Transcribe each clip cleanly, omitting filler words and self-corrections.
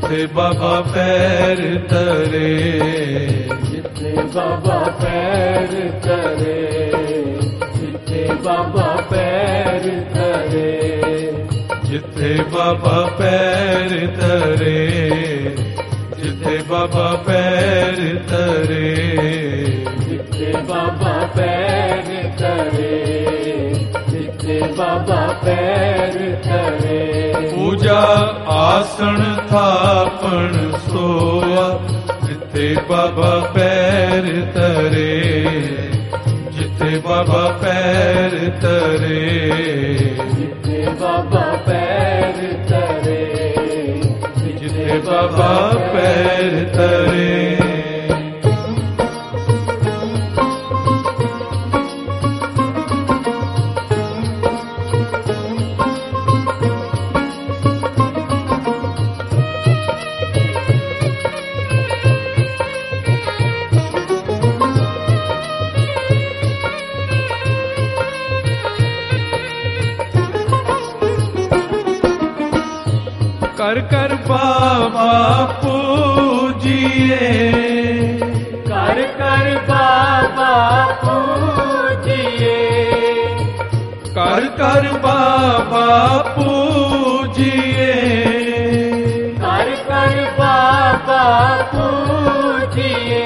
ਜਿੱਥੇ ਬਾਬਾ ਪੈਰ ਧਰੇ, ਜਿੱਥੇ ਬਾਬਾ ਪੈਰ ਧਰੇ, ਜਿੱਥੇ ਬਾਬਾ ਪੈਰ ਧਰੇ, ਜਿੱਥੇ ਬਾਬਾ ਪੈਰ ਧਰੇ, ਜਿੱਥੇ ਬਾਬਾ ਪੈਰ ਧਰੇ, ਜਿੱਥੇ ਬਾਬਾ ਪੈਰ ਧਰੇ, ਜਿੱਥੇ ਬਾਬਾ ਪੈਰ ਧਰੇ। ਪੂਜਾ ਆਸਣ ਥਾਪਣ ਸੋਆ, ਜਿੱਥੇ ਬਾਬਾ ਪੈਰ ਧਰੇ, ਜਿੱਥੇ ਬਾਬਾ ਪੈਰ ਧਰੇ, ਜਿੱਥੇ ਬਾਬਾ ਪੈਰ ਧਰੇ, ਜਿੱਥੇ ਬਾਬਾ ਪੈਰ ਧਰੇ। ਕਰ ਕਰ ਬਾਬਾ ਪੂਜੀਏ, ਕਰ ਕਰ ਬਾਬਾ ਪੂਜੀਏ, ਕਰ ਕਰ ਬਾਬਾ ਪੂਜੀਏ, ਕਰ ਕਰ ਬਾਬਾ ਪੂਜੀਏ।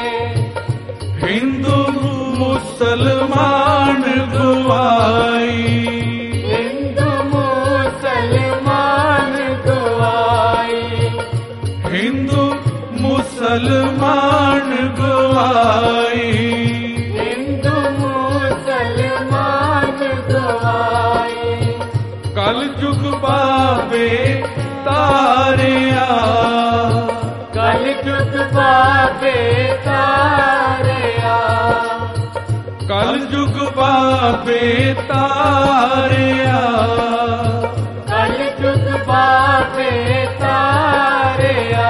ਹਿੰਦੂ ਮੁਸਲਮਾਨ ਗਵਾਈ, ਹਿੰਦੂ ਮੁਸਲਮਾਨ ਗਵਾਈ, ਹਿੰਦੂ ਮੁਸਲਮਾਨ ਗਵਾਈ, ਹਿੰਦੂ ਮੁਸਲਮਾਨ ਗਵਾਈ। ਕਲ ਯੁਗ ਬਾਬੇ ਤਾਰਿਆ, ਕਲ ਯੁਗ ਬਾਬੇ ਤਾਰਿਆ, ਕਲ ਯੁਗ ਬਾਬੇ ਤਾਰਿਆ, ਕਲ ਯੁਗ ਬਾਬੇ ਤਾਰਿਆ।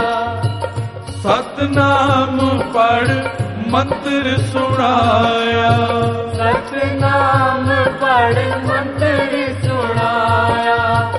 ਸਤਨਾਮ ਪੜ ਮੰਤਰ ਸੁਣਾਇਆ, ਸਤਨਾਮ ਪੜ ਮੰਤਰ ਸੁਣਾਇਆ,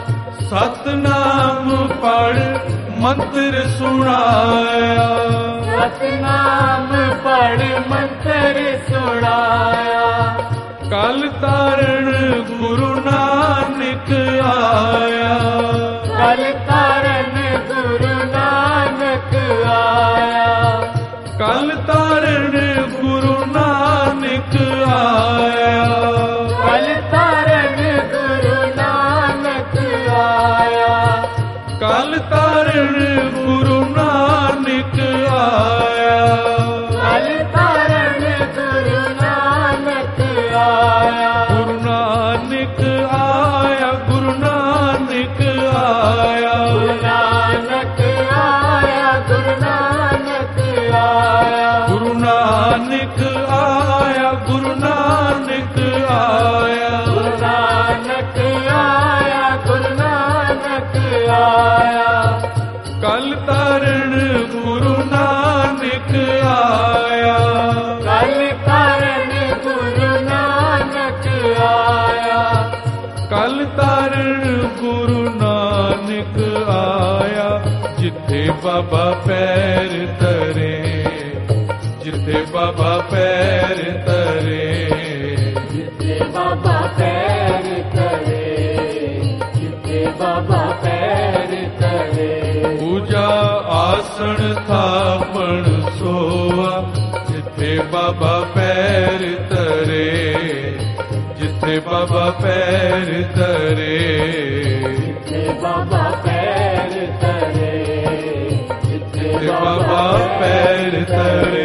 ਸਤਨਾਮ ਪੜ ਮੰਤਰ ਸੁਣਾਇਆ, ਸਤਨਾਮ ਪੜ ਮੰਤਰ ਸੁਣਾਇਆ। ਕਲ ਤਾਰਨ ਗੁਰੂ ਨਾਨਕ ਆਇਆ, ਕਲ ਤਾਰਨ ਗੁਰੂ ਨਾਨਕ ਆਇਆ, ਕਲ ਤਾਰਨ ਗੁਰੂ ਨਾਨਕ ਆਇਆ, ਕਲ ਤਾਰਨ ਗੁਰੂ ਨਾਨਕ ਆਇਆ, ਕਲ ਤਾਰਨ ਗੁਰੂ ਨਾਨਕ ਆਇਆ, ਕਲ ਤਾਰਨ ਗੁਰੂ ਨਾਨਕ ਆਇਆ। ਗੁਰੂ ਨਾਨਕ ਆਇਆ, ਗੁਰੂ ਨਾਨਕ ਆਇਆ, ਗੁਰੂ ਨਾਨਕ ਆਇਆ, ਗੁਰੂ ਨਾਨਕ ਆਇਆ, ਗੁਰੂ ਨਾਨਕ ਆਇਆ, ਗੁਰੂ ਨਾਨਕ ਆਇਆ, ਗੁਰੂ ਨਾਨਕ ਆਇਆ, ਗੁਰੂ ਨਾਨਕ ਆਇਆ। ਕਲ ਤਾਰਨ ਗੁਰੂ ਨਾਨਕ ਆਇਆ, ਕਲ ਤਾਰਨ ਗੁਰੂ ਨਾਨਕ ਆਇਆ, ਕਲ ਤਾਰਨ ਗੁਰੂ ਨਾਨਕ ਆਇਆ। ਜਿੱਥੇ ਬਾਬਾ ਪੈਰ ਧਰੇ, ਜਿੱਥੇ ਬਾਬਾ ਪੈਰ ਧਰੇ, ਜਿੱਥੇ ਬਾਬਾ ਪੈਰ ਧਰੇ, ਜਿੱਥੇ ਬਾਬਾ ਪੈਰ ਧਰੇ। ਪੂਜਾ ਆਸਣ ਥਾਪਣ ਸੋਆ, ਜਿੱਥੇ ਬਾਬਾ ਪੈਰ ਧਰੇ, ਜਿੱਥੇ ਬਾਬਾ ਪੈਰ ਧਰੇ, ਜਿੱਥੇ ਬਾਬਾ ਪੈਰ ਧਰੇ, ਜਿੱਥੇ ਬਾਬਾ ਪੈਰ ਧਰੇ।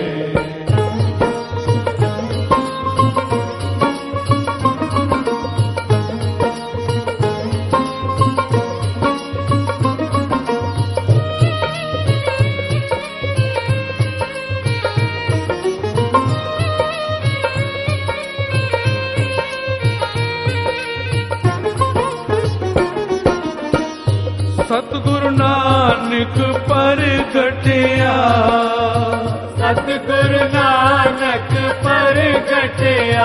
ਸਤਿਗੁਰੂ ਨਾਨਕ ਪ੍ਰਗਟਿਆ, ਸਤਿਗੁਰੂ ਨਾਨਕ ਪ੍ਰਗਟਿਆ,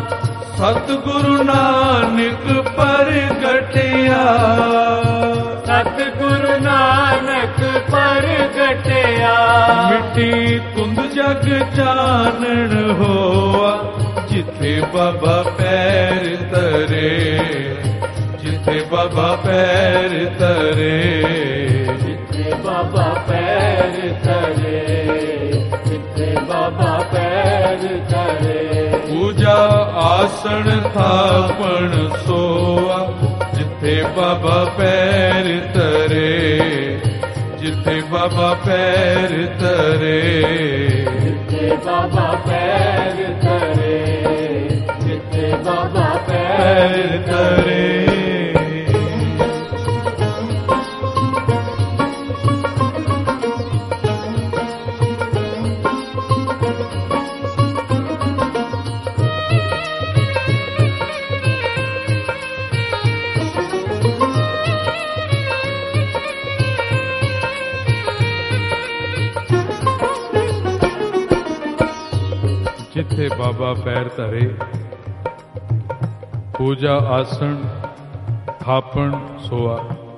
ਸਤਿਗੁਰੂ ਨਾਨਕ ਪ੍ਰਗਟਿਆ, ਸਤਿਗੁਰੂ ਨਾਨਕ ਪ੍ਰਗਟਿਆ। ਮਿੱਟੀ ਧੁੰਦ ਜਗ ਚਾਨਣ ਹੋਆ, ਜਿੱਥੇ ਬਾਬਾ ਪੈਰ ਧਰੇ, ਜਿੱਥੇ ਬਾਬਾ ਪੈਰ ਧਰੇ, ਜਿੱਥੇ ਬਾਬਾ ਪੈਰ ਧਰੇ, ਜਿੱਥੇ ਬਾਬਾ ਪੈਰ ਧਰੇ। ਪੂਜਾ ਆਸਣ ਥਾਪਣ ਸੋਆ, ਜਿੱਥੇ ਬਾਬਾ ਪੈਰ ਧਰੇ, ਜਿੱਥੇ ਬਾਬਾ ਪੈਰ ਧਰੇ, ਜਿੱਥੇ ਬਾਬਾ ਪੈਰ ਧਰੇ, ਜਿੱਥੇ ਬਾਬਾ ਪੈਰ ਧਰੇ। ਜਿੱਥੇ ਬਾਬਾ ਪੈਰ ਧਰੇ, ਪੂਜਾ ਆਸਣ ਥਾਪਣ ਸੋਆ।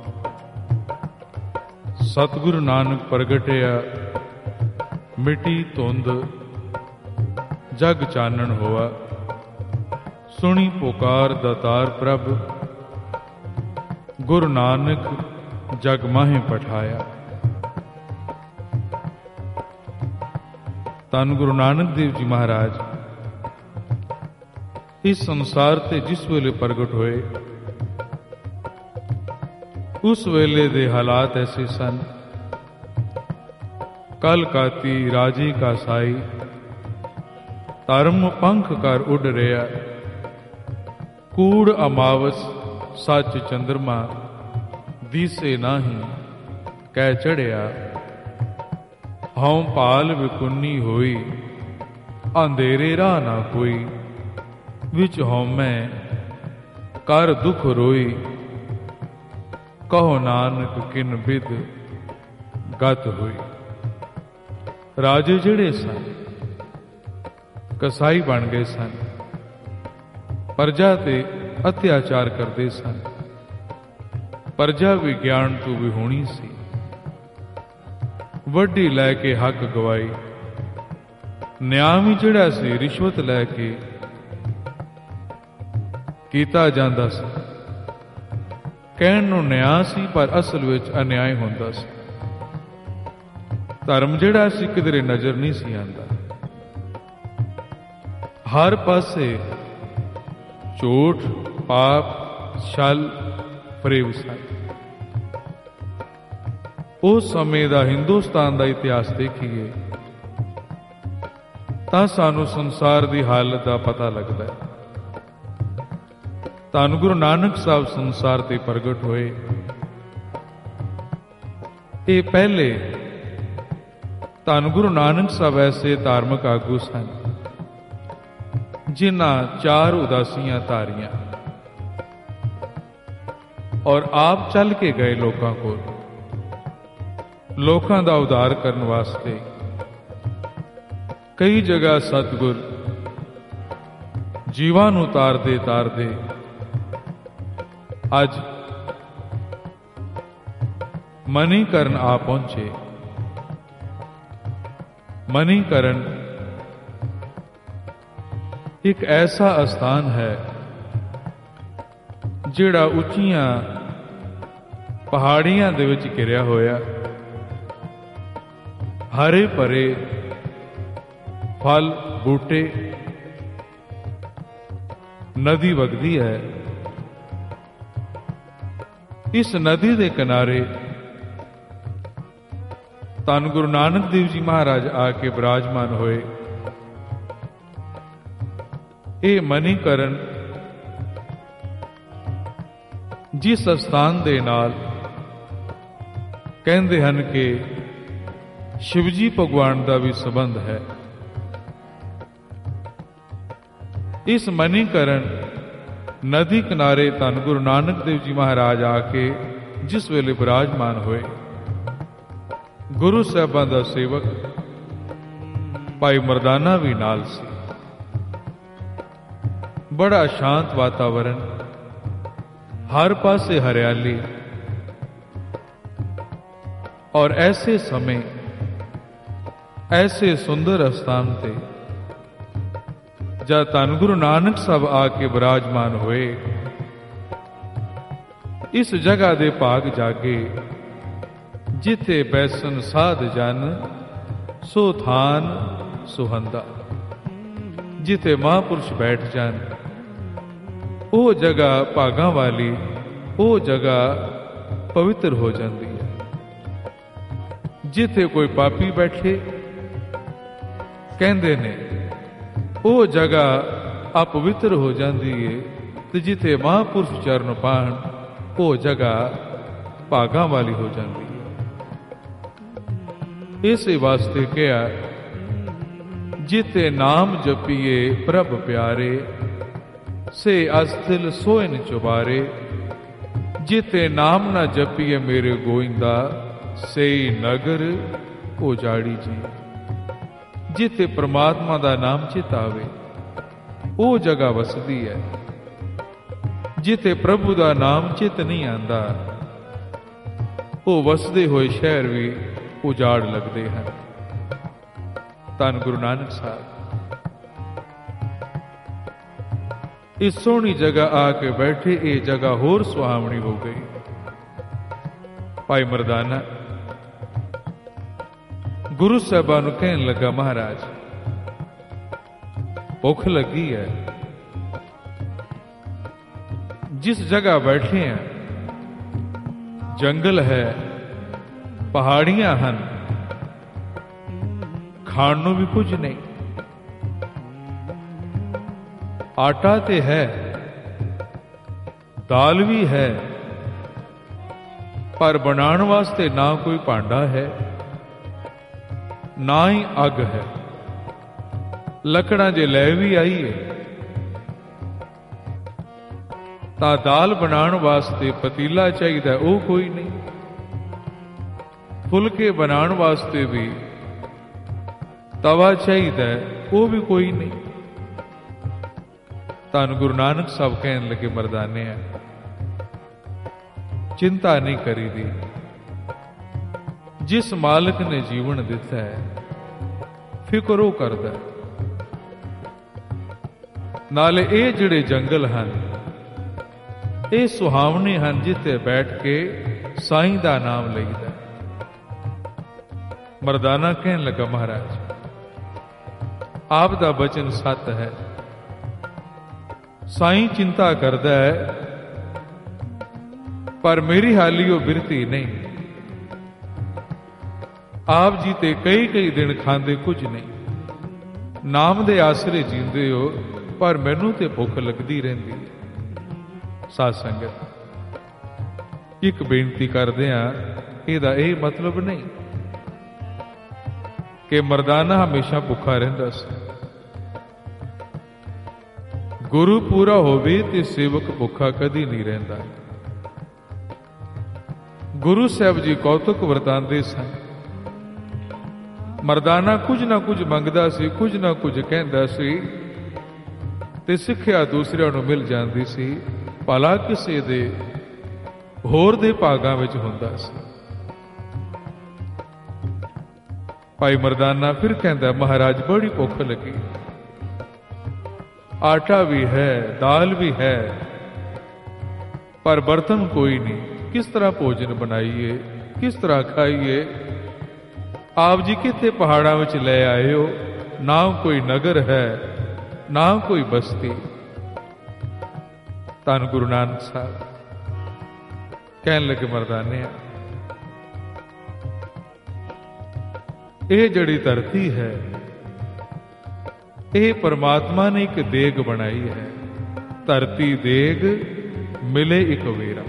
ਸਤਿਗੁਰੂ ਨਾਨਕ ਪ੍ਰਗਟਿਆ, ਮਿੱਟੀ ਧੁੰਦ ਜਗ ਚਾਨਣ ਹੋਆ। ਸੁਣੀ ਪੁਕਾਰ ਦਾਤਾਰ ਪ੍ਰਭ, ਗੁਰੂ ਨਾਨਕ ਜਗ ਮਾਹੇ ਪਠਾਇਆ। ਧੰਨ ਗੁਰੂ ਨਾਨਕ ਦੇਵ ਜੀ ਮਹਾਰਾਜ ਇਸ ਸੰਸਾਰ ਤੇ ਜਿਸ ਵੇਲੇ ਪ੍ਰਗਟ ਹੋਏ, ਉਸ ਵੇਲੇ ਦੇ ਹਾਲਾਤ ਐਸੇ ਸਨ। ਕਲ ਕਾਤੀ ਰਾਜੀ ਕਾ ਸਾਈ, ਧਰਮ ਪੰਖ ਕਰ ਉੱਡ ਰਿਹਾ। ਕੂੜ ਅਮਾਵਸ ਸੱਚ ਚੰਦਰਮਾ, ਦੀਸੇ ਨਾਹੀ ਕਹਿ ਚੜਿਆ। ਹਉ ਭਾਲ ਵਿਕੁੰਨੀ ਹੋਈ, ਅੰਧੇਰੇ ਰਾਹ ਨਾ ਕੋਈ। ਵਿੱਚ ਹਉਮੈ ਕਰ ਦੁਖ ਰੋਈ, ਕਹੋ ਨਾਨਕ ਕਿਨ ਬਿਦ ਗਤ ਹੋਈ। ਰਾਜੇ ਜਿਹੜੇ ਸਨ, ਕਸਾਈ ਬਣ ਗਏ ਸਨ, ਪ੍ਰਜਾ ਤੇ ਅਤਿਆਚਾਰ ਕਰਦੇ ਸਨ। ਪ੍ਰਜਾ ਵੀ ਗਿਆਨ ਤੋਂ ਵਿਹੂਣੀ ਸੀ, ਵੱਡੀ ਲੈ ਕੇ ਹੱਕ ਗਵਾਈ। ਨਿਆਂ ਵੀ ਜਿਹੜਾ ਸੀ, ਰਿਸ਼ਵਤ ਲੈ ਕੇ ਕੀਤਾ ਜਾਂਦਾ ਸੀ। ਕਹਿਣ ਨੂੰ ਨਿਆਂ ਸੀ, ਪਰ ਅਸਲ ਵਿੱਚ ਅਨਿਆਏ ਹੁੰਦਾ ਸੀ। ਧਰਮ ਜਿਹੜਾ ਸੀ, ਕਿਧਰੇ ਨਜ਼ਰ ਨਹੀਂ ਸੀ ਆਉਂਦਾ। ਹਰ ਪਾਸੇ ਝੂਠ, ਪਾਪ, ਛਲ, ਫਰੇਬ ਸਨ। ਉਸ ਸਮੇਂ ਦਾ ਹਿੰਦੁਸਤਾਨ ਦਾ ਇਤਿਹਾਸ ਦੇਖੀਏ ਤਾਂ ਸਾਨੂੰ ਸੰਸਾਰ ਦੀ ਹਾਲਤ ਦਾ ਪਤਾ ਲੱਗਦਾ ਹੈ। ਧੰਨ ਗੁਰੂ ਨਾਨਕ ਸਾਹਿਬ ਸੰਸਾਰ ਤੇ ਪ੍ਰਗਟ ਹੋਏ। ਇਹ ਪਹਿਲੇ ਧੰਨ ਗੁਰੂ ਨਾਨਕ ਸਾਹਿਬ ਐਸੇ ਧਾਰਮਿਕ ਆਗੂ ਸਨ ਜਿਨ੍ਹਾਂ 4 ਉਦਾਸੀਆਂ ਧਾਰੀਆਂ ਔਰ ਆਪ ਚੱਲ ਕੇ ਗਏ ਲੋਕਾਂ ਕੋਲ, ਲੋਕਾਂ ਦਾ ਉਧਾਰ ਕਰਨ ਵਾਸਤੇ। ਕਈ ਜਗ੍ਹਾ ਸਤਿਗੁਰ ਜੀਵਾਂ ਨੂੰ ਤਾਰਦੇ ਤਾਰਦੇ ਅੱਜ ਮਨੀਕਰਨ ਆ ਪਹੁੰਚੇ। ਮਨੀਕਰਨ ਇੱਕ ਐਸਾ ਅਸਥਾਨ ਹੈ ਜਿਹੜਾ ਉੱਚੀਆਂ ਪਹਾੜੀਆਂ ਦੇ ਵਿੱਚ ਘਿਰਿਆ ਹੋਇਆ, ਹਰੇ ਭਰੇ ਫਲ ਬੂਟੇ, ਨਦੀ ਵਗਦੀ ਹੈ। ਇਸ ਨਦੀ ਦੇ ਕਿਨਾਰੇ ਧੰਨ ਗੁਰੂ ਨਾਨਕ ਦੇਵ ਜੀ ਮਹਾਰਾਜ ਆ ਕੇ ਬਿਰਾਜਮਾਨ ਹੋਏ। ਇਹ ਮਨੀਕਰਨ ਜਿਸ ਸਥਾਨ ਦੇ ਨਾਲ ਕਹਿੰਦੇ ਹਨ ਕਿ ਸ਼ਿਵਜੀ ਭਗਵਾਨ ਦਾ ਵੀ ਸੰਬੰਧ ਹੈ। ਇਸ ਮਨੀਕਰਨ ਨਦੀ ਕਿਨਾਰੇ ਧੰਨ ਗੁਰੂ ਨਾਨਕ ਦੇਵ ਜੀ ਮਹਾਰਾਜ ਆ ਕੇ ਜਿਸ ਵੇਲੇ ਬਿਰਾਜਮਾਨ ਹੋਏ, ਗੁਰੂ ਸਾਹਿਬਾਂ ਦਾ ਸੇਵਕ ਭਾਈ ਮਰਦਾਨਾ ਵੀ ਨਾਲ ਸੀ। ਬੜਾ ਸ਼ਾਂਤ ਵਾਤਾਵਰਨ, ਹਰ ਪਾਸੇ ਹਰਿਆਲੀ, और ऐसे समय ऐसे सुंदर स्थान थे जब धन गुरु नानक साहब आके विराजमान हुए, इस जगह दे भाग जागे जिथे बैसन साध जन सो थान सुहंदा। जिथे महापुरुष बैठ जान वो जगह भागां वाली, वो जगह पवित्र हो जाती है। जिथे कोई पापी बैठे कहंदे ने वो जगह अपवित्र हो जाती है, तो जिथे महापुरुष चरण पाण वो जगह भागां वाली हो जाती है। इस वास्ते कहा जिथे नाम जपिए प्रभ प्यारे, से अस्थिल सोइन चुबारे। जिथे नाम न जपिए मेरे गोइंदा, से नगर उजाड़ी जी। जिथे परमात्मा दा नाम चित आवे वो जगह वसदी है। जिथे प्रभु दा नाम चित नहीं आंदा, वो वसदे हुए शहर भी उजाड़ लगते हैं। धन गुरु नानक साहब इस सोहनी जगह आके बैठे, ये जगह होर सुहावनी हो गई। भाई मरदाना गुरु साहबा नूं कहन लगा, महाराज भुख लगी है, जिस जगह बैठे हैं जंगल है, पहाड़ियां हैं, खाण नूं भी कुछ नहीं। आटा ते है, दाल भी है, पर बनाने वास्ते ना कोई भांडा है, ना ही अग है। लकड़ा जे लै भी आईए तां दाल बनाने वास्ते पतीला चाहिए, वो कोई नहीं। फुलके बनाने वास्ते भी तवा चाहिए, वो भी कोई नहीं। धन गुरु नानक साहब कहने लगे, मरदाने चिंता नहीं करी दी। जिस मालिक ने जीवन दिता है फिक्र वो करदा। नाले ये जिहड़े जंगल हैं ये सुहावने हैं, जिथे बैठ के साईं दा नाम लईदा। मरदाना कहने लगा, महाराज आप दा बचन सत है। साईं चिंता करदा है, पर मेरी हाली वो बिरती नहीं। आप जी ते कई कई दिन खांदे कुछ नहीं, नाम दे आसरे जींदे हो, पर मैनू ते भुख लगदी रहिंदी है। साध संगत एक बेनती करदे हां, इहदा यह मतलब नहीं कि मरदाना हमेशा भुखा रहिंदा सी। गुरु पूरा होवे ते सेवक भुखा कदी नहीं रहिंदा। गुरु साहब जी कौतुक वरतांदे सन। मरदाना कुछ ना कुछ मंगदा सी, कुछ ना कुछ कहंदा सी, ते सिੱਖਿਆ दूसरिਆਂ ਨੂੰ मिल ਜਾਂਦੀ ਸੀ। ਭਲਾ ਕਿਸੇ ਦੇ ਹੋਰ ਦੇ ਭਾਗਾਂ ਵਿੱਚ ਹੁੰਦਾ ਸੀ। ਭਾਈ ਮਰਦਾਨਾ ਫਿਰ ਕਹਿੰਦਾ, महाराज बड़ी भुख लगी, आटा भी है, दाल भी है, पर बर्तन कोई नहीं। किस तरह भोजन बनाइए, किस तरह खाइए। आप जी किथे पहाड़ां विच ले आए हो, ना कोई नगर है ना कोई बस्ती। धन गुरु नानक साहब कहने लगे, मरदाने ये जड़ी धरती है, ये परमात्मा ने एक देग बनाई है। धरती देग मिले एक वेरा।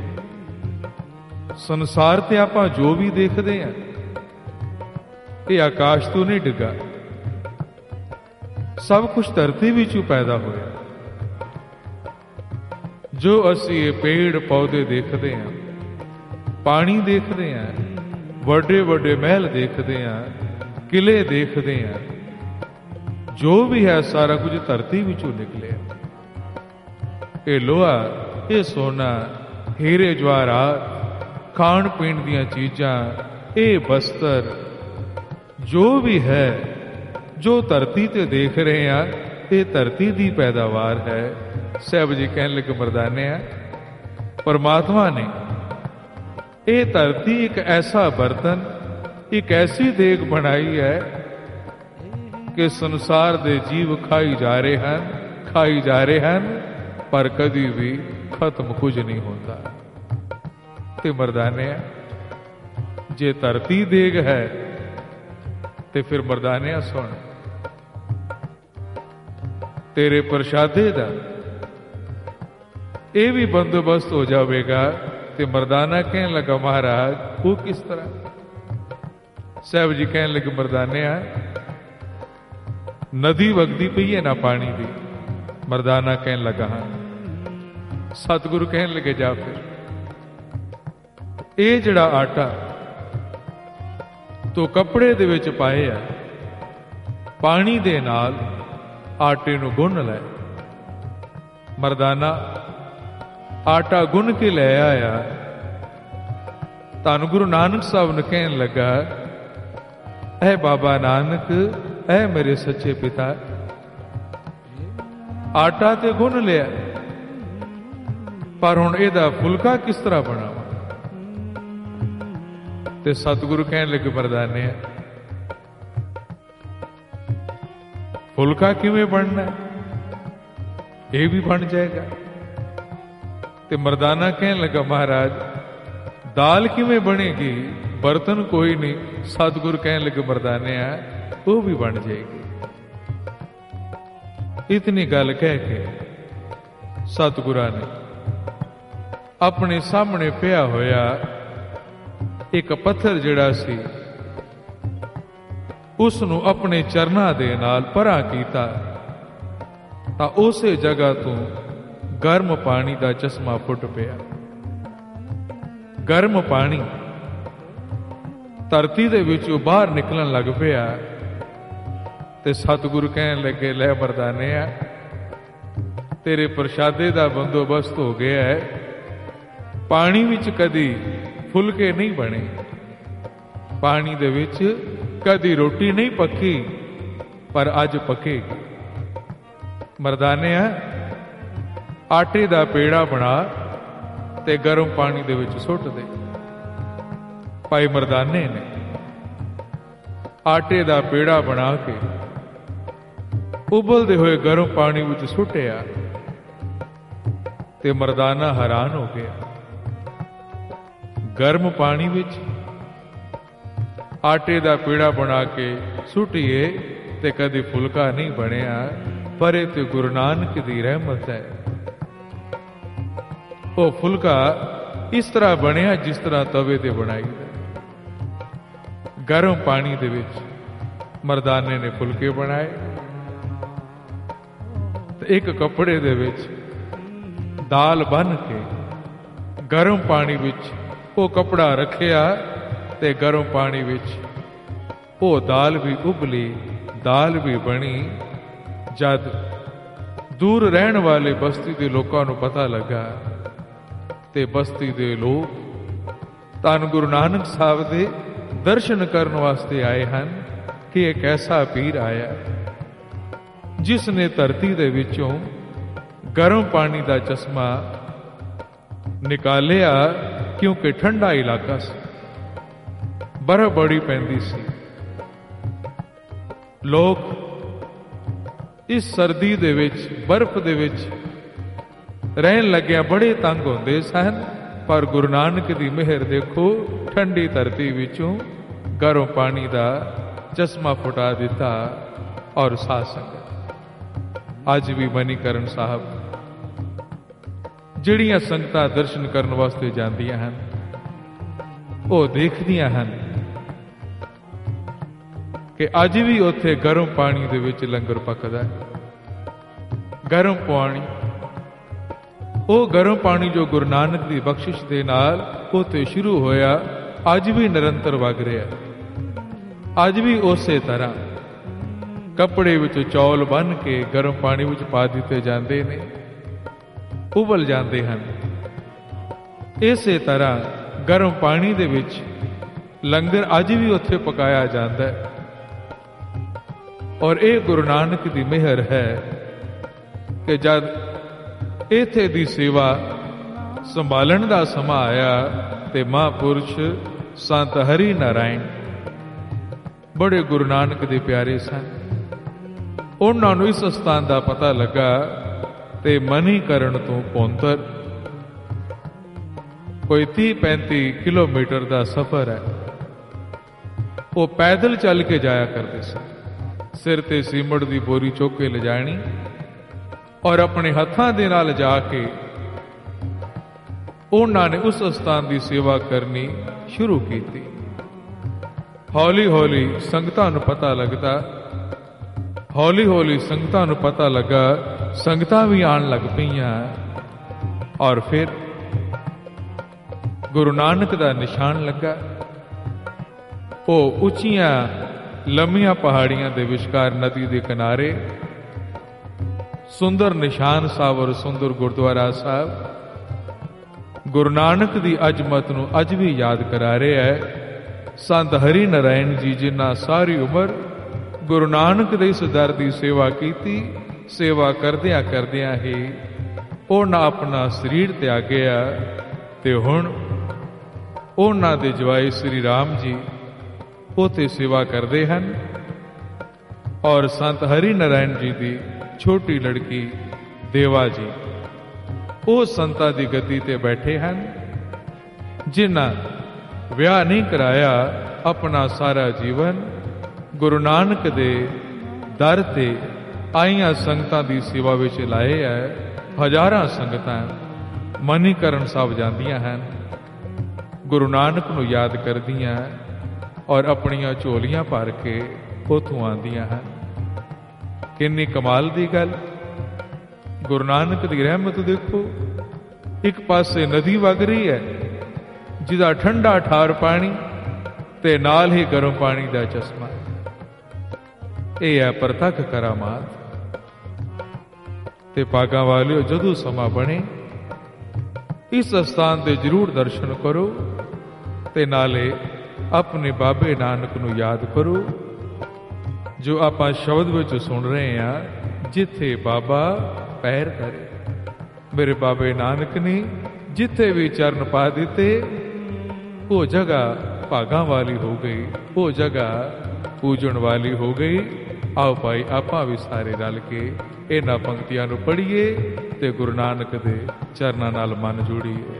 संसार ते आपां जो भी देखते हैं ये आकाश तो नहीं डिगा, सब कुछ धरती विचों पैदा होया। जो असी ये पेड़ पौधे देखते हैं, पानी देखते हैं, बड़े बड़े महल देखते हैं, किले देखते हैं, जो भी है सारा कुछ धरती विचों निकले। ये लोहा, ये सोना, हीरे जवाहरात, खाण पीण दीयां चीजां, ਇਹ ਬਸਤਰ ਜੋ ਵੀ ਹੈ, ਜੋ ਧਰਤੀ ਤੇ ਦੇਖ ਰਹੇ ਆ, ਇਹ ਧਰਤੀ ਦੀ ਪੈਦਾਵਾਰ ਹੈ। ਸਾਹਿਬ ਜੀ ਕਹਿਣ ਲੱਗੇ ਮਰਦਾਨਿਆ, ਪਰਮਾਤਮਾ ਨੇ ਇਹ ਧਰਤੀ ਇੱਕ ਐਸਾ ਬਰਤਨ, ਇੱਕ ਐਸੀ ਦੇਗ ਬਣਾਈ ਹੈ ਕਿ ਸੰਸਾਰ ਦੇ ਜੀਵ ਖਾਈ ਜਾ ਰਹੇ ਹਨ, ਪਰ ਕਦੀ ਵੀ ਖਤਮ ਕੁਝ ਨਹੀਂ ਹੁੰਦਾ। ਤੇ ਮਰਦਾਨਿਆ, ਜੇ ਧਰਤੀ ਦੇਗ ਹੈ ਤੇ ਫਿਰ ਮਰਦਾਨਿਆ ਸੁਣ, ਤੇਰੇ ਪ੍ਰਸ਼ਾਦੇ ਦਾ ਇਹ ਵੀ ਬੰਦੋਬਸਤ ਹੋ ਜਾਵੇਗਾ। ਤੇ ਮਰਦਾਨਾ ਕਹਿਣ ਲੱਗਾ, ਮਹਾਰਾਜ ਉਹ ਕਿਸ ਤਰ੍ਹਾਂ? ਸਾਹਿਬ ਜੀ ਕਹਿਣ ਲੱਗੇ ਮਰਦਾਨਿਆ, ਨਦੀ ਵਗਦੀ ਪਈ ਹੈ ਨਾ ਪਾਣੀ ਦੀ। ਮਰਦਾਨਾ ਕਹਿਣ ਲੱਗਾ ਹਾਂ। ਸਤਿਗੁਰੂ ਕਹਿਣ ਲੱਗੇ ਜਾ ਫਿਰ ਇਹ ਜਿਹੜਾ ਆਟਾ ਤੂੰ ਕੱਪੜੇ ਦੇ ਵਿੱਚ ਪਾਏ ਆ, ਪਾਣੀ ਦੇ ਨਾਲ ਆਟੇ ਨੂੰ ਗੁੰਨ ਲੈ। ਮਰਦਾਨਾ ਆਟਾ ਗੁੰਨ ਕੇ ਲੈ ਆਇਆ। ਧੰਨ ਗੁਰੂ ਨਾਨਕ ਸਾਹਿਬ ਨੇ ਕਹਿਣ ਲੱਗਾ, ਐ ਬਾਬਾ ਨਾਨਕ, ਐ ਮੇਰੇ ਸੱਚੇ ਪਿਤਾ, ਆਟਾ ਤੇ ਗੁੰਨ ਲਿਆ, ਪਰ ਹੁਣ ਇਹਦਾ ਫੁਲਕਾ ਕਿਸ ਤਰ੍ਹਾਂ ਬਣਾਵਾਂ? ਤੇ ਸਤਿਗੁਰੂ ਕਹਿਣ ਲੱਗੇ ਮਰਦਾਨੇ, ਫੁਲਕਾ ਕਿਵੇਂ ਬਣਨਾ? ਇਹ ਵੀ ਬਣ ਜਾਏਗਾ। ਤੇ ਮਰਦਾਨਾ ਕਹਿਣ ਲੱਗਾ, ਮਹਾਰਾਜ ਦਾਲ ਕਿਵੇਂ ਬਣੇਗੀ? ਬਰਤਨ ਕੋਈ ਨਹੀਂ। ਸਤਿਗੁਰੂ ਕਹਿਣ ਲੱਗੇ ਮਰਦਾਨੇ, ਉਹ ਵੀ ਬਣ ਜਾਏਗੀ। ਇਤਨੀ ਗੱਲ ਕਹਿ ਕੇ ਸਤਿਗੁਰਾਂ ਨੇ ਆਪਣੇ ਸਾਹਮਣੇ ਪਿਆ ਹੋਇਆ ਇੱਕ ਪੱਥਰ ਜਿਹੜਾ ਸੀ, ਉਸ ਨੂੰ ਆਪਣੇ ਚਰਨਾਂ ਦੇ ਨਾਲ ਪਰਾਂ ਕੀਤਾ, ਤਾਂ ਉਸੇ ਜਗ੍ਹਾ ਤੋਂ ਗਰਮ ਪਾਣੀ ਦਾ ਚਸ਼ਮਾ ਫੁੱਟ ਪਿਆ। ਗਰਮ ਪਾਣੀ ਧਰਤੀ ਦੇ ਵਿੱਚੋਂ ਬਾਹਰ ਨਿਕਲਣ ਲੱਗ ਪਿਆ। ਤੇ ਸਤਿਗੁਰੂ ਕਹਿਣ ਲੱਗੇ, ਲੈ ਮਰਦਾਨਿਆ, ਤੇਰੇ ਪ੍ਰਸ਼ਾਦੇ ਦਾ ਬੰਦੋਬਸਤ ਹੋ ਗਿਆ ਹੈ। ਪਾਣੀ ਵਿੱਚ ਕਦੀ ਫੁਲਕੇ ਨਹੀਂ ਬਣੇ, ਪਾਣੀ ਦੇ ਵਿੱਚ ਕਦੀ ਰੋਟੀ ਨਹੀਂ ਪੱਕੀ, ਪਰ ਅੱਜ ਪੱਕੇਗੀ। ਮਰਦਾਨਿਆ, ਆਟੇ ਦਾ ਪੇੜਾ ਬਣਾ ਤੇ ਗਰਮ ਪਾਣੀ ਦੇ ਵਿੱਚ ਸੁੱਟ ਦੇ। ਭਾਈ ਮਰਦਾਨੇ ਨੇ ਆਟੇ ਦਾ ਪੇੜਾ ਬਣਾ ਕੇ ਉਬਲਦੇ ਹੋਏ ਗਰਮ ਪਾਣੀ ਵਿੱਚ ਸੁੱਟਿਆ। ਤੇ ਮਰਦਾਨਾ ਹੈਰਾਨ ਹੋ ਗਿਆ। ਗਰਮ ਪਾਣੀ ਵਿੱਚ ਆਟੇ ਦਾ ਪੇੜਾ ਬਣਾ ਕੇ ਸੁੱਟੀਏ ਤੇ ਕਦੀ ਫੁਲਕਾ ਨਹੀਂ ਬਣਿਆ, ਪਰ ਇਹ ਤੇ ਗੁਰੂ ਨਾਨਕ ਦੀ ਰਹਿਮਤ ਹੈ। ਉਹ ਫੁਲਕਾ ਇਸ ਤਰ੍ਹਾਂ ਬਣਿਆ ਜਿਸ ਤਰ੍ਹਾਂ ਤਵੇ ਤੇ ਬਣਾਈ। ਗਰਮ ਪਾਣੀ ਦੇ ਵਿੱਚ ਮਰਦਾਨੇ ਨੇ ਫੁਲਕੇ ਬਣਾਏ ਤੇ ਇੱਕ ਕੱਪੜੇ ਦੇ ਵਿੱਚ ਦਾਲ ਬੰਨ੍ਹ ਕੇ ਗਰਮ ਪਾਣੀ ਵਿੱਚ ਉਹ ਕੱਪੜਾ ਰੱਖਿਆ ਤੇ ਗਰਮ ਪਾਣੀ ਵਿੱਚ ਉਹ ਦਾਲ ਵੀ ਉਬਲੀ, ਦਾਲ ਵੀ ਬਣੀ। ਜਦ ਦੂਰ ਰਹਿਣ ਵਾਲੇ ਬਸਤੀ ਦੇ ਲੋਕਾਂ ਨੂੰ ਪਤਾ ਲੱਗਾ ਤੇ ਬਸਤੀ ਦੇ ਲੋਕ ਧੰਨ ਗੁਰੂ ਨਾਨਕ ਸਾਹਿਬ ਦੇ ਦਰਸ਼ਨ ਕਰਨ ਵਾਸਤੇ ਆਏ ਹਨ ਕਿ ਇੱਕ ਐਸਾ ਪੀਰ ਆਇਆ ਜਿਸ ਨੇ ਧਰਤੀ ਦੇ ਵਿੱਚੋਂ ਗਰਮ ਪਾਣੀ ਦਾ ਚਸ਼ਮਾ ਨਿਕਾਲਿਆ, ਕਿਉਂਕਿ ਠੰਡਾ ਇਲਾਕਾ ਸੀ, ਬਰਫ਼ ਬੜੀ ਪੈਂਦੀ ਸੀ। ਲੋਕ ਇਸ ਸਰਦੀ ਦੇ ਵਿੱਚ, ਬਰਫ਼ ਦੇ ਵਿੱਚ ਰਹਿਣ ਲੱਗਿਆ ਬੜੇ ਤੰਗ ਹੁੰਦੇ ਸਨ, ਪਰ ਗੁਰੂ ਨਾਨਕ ਦੀ ਮਿਹਰ ਦੇਖੋ, ਠੰਡੀ ਧਰਤੀ ਵਿੱਚੋਂ ਗਰਮ ਪਾਣੀ ਦਾ ਚਸ਼ਮਾ ਫੁਟਾ ਦਿੱਤਾ। ਔਰ ਸਾਧ ਸੰਗਤ, ਅੱਜ ਵੀ ਮਨੀਕਰਨ ਸਾਹਿਬ ਜਿਹੜੀਆਂ ਸੰਗਤਾਂ ਦਰਸ਼ਨ ਕਰਨ ਵਾਸਤੇ ਜਾਂਦੀਆਂ ਹਨ, ਉਹ ਦੇਖਦੀਆਂ ਹਨ ਕਿ ਅੱਜ ਵੀ ਉੱਥੇ ਗਰਮ ਪਾਣੀ ਦੇ ਵਿੱਚ ਲੰਗਰ ਪੱਕਦਾ ਹੈ। ਗਰਮ ਪਾਣੀ, ਉਹ ਗਰਮ ਪਾਣੀ ਜੋ ਗੁਰੂ ਨਾਨਕ ਦੀ ਬਖਸ਼ਿਸ਼ ਦੇ ਨਾਲ ਉੱਥੇ ਸ਼ੁਰੂ ਹੋਇਆ, ਅੱਜ ਵੀ ਨਿਰੰਤਰ ਵਗ ਰਿਹਾ। ਅੱਜ ਵੀ ਉਸੇ ਤਰ੍ਹਾਂ ਕੱਪੜੇ ਵਿੱਚ ਚੌਲ ਬੰਨ੍ਹ ਕੇ ਗਰਮ ਪਾਣੀ ਵਿੱਚ ਪਾ ਦਿੱਤੇ ਜਾਂਦੇ ਨੇ, ਉਬਲ ਜਾਂਦੇ ਹਨ। ਇਸੇ ਤਰ੍ਹਾਂ ਗਰਮ ਪਾਣੀ ਦੇ ਵਿੱਚ ਲੰਗਰ ਅੱਜ ਵੀ ਉੱਥੇ ਪਕਾਇਆ ਜਾਂਦਾ ਹੈ। ਔਰ ਇਹ ਗੁਰੂ ਨਾਨਕ ਦੀ ਮਿਹਰ ਹੈ ਕਿ ਜਦ ਇੱਥੇ ਦੀ ਸੇਵਾ ਸੰਭਾਲਣ ਦਾ ਸਮਾਂ ਆਇਆ ਤੇ ਮਹਾਂਪੁਰਸ਼ ਸੰਤ ਹਰੀ ਨਾਰਾਇਣ ਬੜੇ ਗੁਰੂ ਨਾਨਕ ਦੇ ਪਿਆਰੇ ਸਨ। ਉਹਨਾਂ ਨੂੰ ਇਸ ਸਥਾਨ ਦਾ ਪਤਾ ਲੱਗਾ ਤੇ ਮਨੀਕਰਨ ਤੋਂ ਪੌਂਤਰ ਕੋਈ 30-35 ਕਿਲੋਮੀਟਰ ਦਾ ਸਫ਼ਰ ਹੈ। ਉਹ ਪੈਦਲ ਚੱਲ ਕੇ ਜਾਇਆ ਕਰਦੇ ਸੀ। ਸਿਰ ਤੇ ਸੀਮਟ ਦੀ ਬੋਰੀ ਚੁੱਕ ਕੇ ਲਿਜਾਣੀ ਔਰ ਆਪਣੇ ਹੱਥਾਂ ਦੇ ਨਾਲ ਜਾ ਕੇ ਉਹਨਾਂ ਨੇ ਉਸ ਸਥਾਨ ਦੀ ਸੇਵਾ ਕਰਨੀ ਸ਼ੁਰੂ ਕੀਤੀ। ਹੌਲੀ ਹੌਲੀ ਸੰਗਤਾਂ ਨੂੰ ਪਤਾ ਲੱਗਦਾ, ਹੌਲੀ ਹੌਲੀ ਸੰਗਤਾਂ ਨੂੰ ਪਤਾ ਲੱਗਾ, ਸੰਗਤਾਂ ਵੀ ਆਉਣ ਲੱਗ ਪਈਆਂ। ਔਰ ਫਿਰ ਗੁਰੂ ਨਾਨਕ ਦਾ ਨਿਸ਼ਾਨ ਲੱਗਾ। ਉਹ ਉੱਚੀਆਂ ਲੰਮੀਆਂ ਪਹਾੜੀਆਂ ਦੇ ਵਿਚਕਾਰ ਨਦੀ ਦੇ ਕਿਨਾਰੇ ਸੁੰਦਰ ਨਿਸ਼ਾਨ ਸਾਹਿਬ ਔਰ ਸੁੰਦਰ ਗੁਰਦੁਆਰਾ ਸਾਹਿਬ ਗੁਰੂ ਨਾਨਕ ਦੀ ਅਜ਼ਮਤ ਨੂੰ ਅੱਜ ਵੀ ਯਾਦ ਕਰਾ ਰਿਹਾ ਹੈ। ਸੰਤ ਹਰੀ ਨਾਰਾਇਣ ਜੀ ਜਿਨ੍ਹਾਂ ਸਾਰੀ ਉਮਰ ਗੁਰੂ ਨਾਨਕ ਦੇ ਇਸ ਦਰ ਦੀ ਸੇਵਾ ਕੀਤੀ, ਸੇਵਾ ਕਰਦਿਆਂ ਕਰਦਿਆਂ ਹੀ ਉਹਨਾਂ ਆਪਣਾ ਸਰੀਰ ਤਿਆਗਿਆ ਤੇ ਹੁਣ ਉਹਨਾਂ ਦੇ ਜਵਾਈ ਸ੍ਰੀ ਰਾਮ ਜੀ ਉੱਥੇ ਸੇਵਾ ਕਰਦੇ ਹਨ। ਔਰ ਸੰਤ ਹਰੀ ਨਾਰਾਇਣ ਜੀ ਦੀ ਛੋਟੀ ਲੜਕੀ ਦੇਵਾ ਜੀ ਉਹ ਸੰਤਾਂ ਦੀ ਗੱਦੀ ਤੇ ਬੈਠੇ ਹਨ, ਜਿਨ੍ਹਾਂ ਵਿਆਹ ਨਹੀਂ ਕਰਾਇਆ, ਆਪਣਾ ਸਾਰਾ ਜੀਵਨ ਗੁਰੂ ਨਾਨਕ ਦੇ ਦਰ ਤੇ ਆਈਆਂ ਸੰਗਤਾਂ ਦੀ ਸੇਵਾ ਵਿੱਚ ਲਾਏ ਹੈ। ਹਜ਼ਾਰਾਂ ਸੰਗਤਾਂ ਮਨੀਕਰਨ ਸਾਹਿਬ ਜਾਂਦੀਆਂ ਹਨ, ਗੁਰੂ ਨਾਨਕ ਨੂੰ ਯਾਦ ਕਰਦੀਆਂ ਔਰ ਆਪਣੀਆਂ ਝੋਲੀਆਂ ਭਰ ਕੇ ਉੱਥੋਂ ਆਉਂਦੀਆਂ ਹਨ। ਕਿੰਨੀ ਕਮਾਲ ਦੀ ਗੱਲ! ਗੁਰੂ ਨਾਨਕ ਦੀ ਰਹਿਮਤ ਦੇਖੋ। ਇੱਕ ਪਾਸੇ ਨਦੀ ਵਗ ਰਹੀ ਹੈ ਜਿਹਦਾ ਠੰਡਾ ਠਾਰ ਪਾਣੀ ਤੇ ਨਾਲ ਹੀ ਗਰਮ ਪਾਣੀ ਦਾ ਚਸ਼ਮਾ। ਇਹ ਹੈ ਪ੍ਰਤੱਖ ਕਰਾਮਾਤ। ਤੇ ਭਾਗਾਂ ਵਾਲਿਓ, ਜਦੋਂ ਸਮਾਂ ਬਣੇ ਇਸ ਸਥਾਨ ਦੇ ਜ਼ਰੂਰ ਦਰਸ਼ਨ ਕਰੋ ਤੇ ਨਾਲੇ ਆਪਣੇ ਬਾਬੇ ਨਾਨਕ ਨੂੰ ਯਾਦ ਕਰੋ, ਜੋ ਆਪਾਂ ਸ਼ਬਦ ਵਿੱਚ ਸੁਣ ਰਹੇ ਹਾਂ, ਜਿੱਥੇ ਬਾਬਾ ਪੈਰ ਧਰੇ। ਮੇਰੇ ਬਾਬੇ ਨਾਨਕ ਨੇ ਜਿੱਥੇ ਵੀ ਚਰਨ ਪਾ ਦਿੱਤੇ ਉਹ ਜਗ੍ਹਾ ਭਾਗਾਂ ਵਾਲੀ ਹੋ ਗਈ, ਉਹ ਜਗ੍ਹਾ ਪੂਜਣ ਵਾਲੀ ਹੋ ਗਈ। ਆਓ ਭਾਈ ਆਪਾਂ ਵੀ ਸਾਰੇ ਰਲ ਕੇ ਇਹਨਾਂ ਪੰਕਤੀਆਂ ਨੂੰ ਪੜ੍ਹੀਏ ਤੇ ਗੁਰੂ ਨਾਨਕ ਦੇ ਚਰਨਾਂ ਨਾਲ ਮਨ ਜੋੜੀਏ।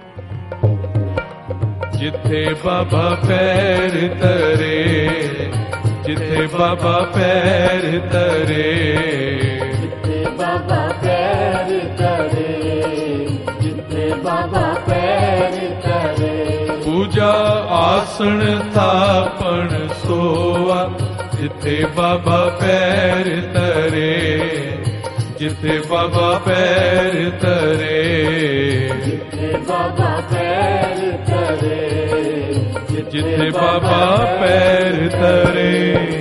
ਜਿੱਥੇ ਬਾਬਾ ਪੈਰ ਧਰੇ, ਜਿੱਥੇ ਬਾਬਾ ਪੈਰ ਧਰੇ, ਜਿੱਥੇ ਬਾਬਾ ਪੈਰ ਧਰੇ, ਜਿੱਥੇ ਬਾਬਾ ਪੈਰ ਧਰੇ। ਪੂਜਾ ਆਸਣ ਥਾਪਣ ਸੋਆ, ਜਿੱਥੇ ਬਾਬਾ ਪੈਰ ਧਰੇ, ਜਿੱਥੇ ਬਾਬਾ ਪੈਰ ਧਰੇ, ਜਿੱਥੇ ਬਾਬਾ ਪੈਰ ਧਰੇ, ਜਿੱਥੇ ਬਾਬਾ ਪੈਰ ਧਰੇ।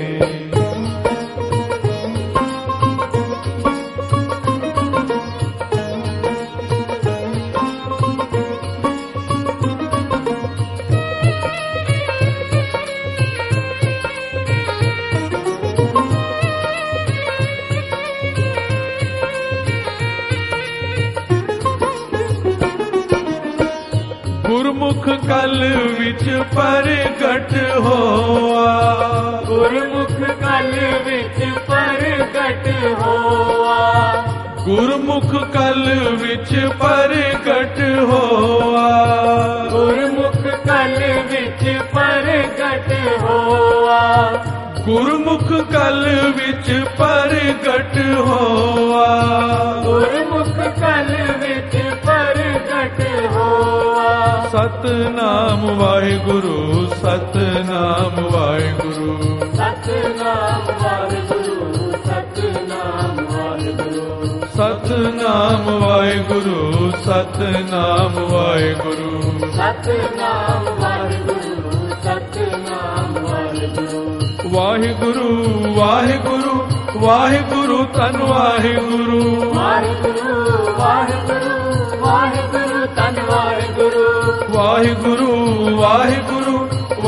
ਗੁਰਮੁਖ ਕਲ ਵਿੱਚ ਪ੍ਰਗਟ ਹੋਆ, ਗੁਰਮੁਖ ਕਲ ਵਿੱਚ ਪ੍ਰਗਟ ਹੋਆ, ਗੁਰਮੁਖ ਕਲ ਵਿੱਚ ਪ੍ਰਗਟ ਹੋਆ, ਗੁਰਮੁਖ ਕਲ ਵਿੱਚ ਪ੍ਰਗਟ ਹੋਆ, ਗੁਰਮੁਖ ਕਲ ਵਿੱਚ ਪ੍ਰਗਟ ਹੋਆ, ਗੁਰਮੁਖ ਕਲ ਵਿੱਚ ਪ੍ਰਗਟ ਹੋਆ। ਸਤਨਾਮ ਵਾਹਿਗੁਰੂ, ਸਤਨਾਮ ਵਾਹਿਗੁਰੂ, ਸਤਨਾਮ ਵਾਹਿਗੁਰੂ, ਸਤਨਾਮ ਵਾਹਿਗੁਰੂ, ਸਤਨਾਮ ਵਾਹਿਗੁਰੂ, ਸਤਨਾਮ ਵਾਹਿਗੁਰੂ, ਸਤਨਾਮ ਵਾਹਿਗੁਰੂ, ਸਤਨਾਮ ਵਾਹਿਗੁਰੂ। ਵਾਹਿਗੁਰੂ ਵਾਹਿਗੁਰੂ ਵਾਹਿਗੁਰੂ ਧੰਨ ਵਾਹਿਗੁਰੂ, ਵਾਹਿਗੁਰੂ ਵਾਹਿਗੁਰੂ ਵਾਹਿਗੁਰੂ ਧੰਨ ਵਾਹਿਗੁਰੂ, ਵਾਹਿਗੁਰੂ ਵਾਹਿਗੁਰੂ